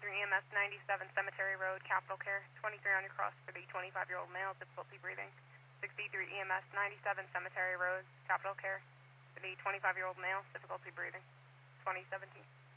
EMS 97 Cemetery Road, Capital Care. 23 on your cross for the 25-year-old male, difficulty breathing. 63 EMS 97 Cemetery Road, Capital Care. For the 25-year-old male, difficulty breathing. 2017.